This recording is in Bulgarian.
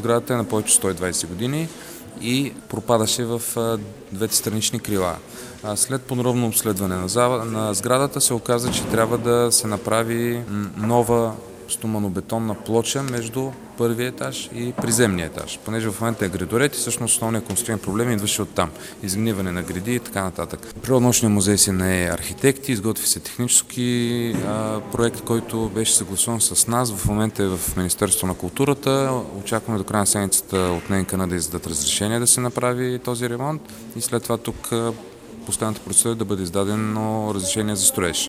сградата е на повече 120 години и пропадаше в двете странични крила. След подробно обследване на сградата се оказа, че трябва да се направи нова стоманобетонна плоча между първия етаж и приземния етаж. Понеже в момента е гредоред и всъщност основният конструктивен проблем идваше оттам. Изгниване на греди и така нататък. Природонаучният музей се нае архитекти, изготви се технически проект, който беше съгласуван с нас. В момента е в Министерството на културата. Очакваме до края на седмицата от НКН да издадат разрешение да се направи този ремонт и след това тук постоянната процедура да бъде издадено разрешение за строеж.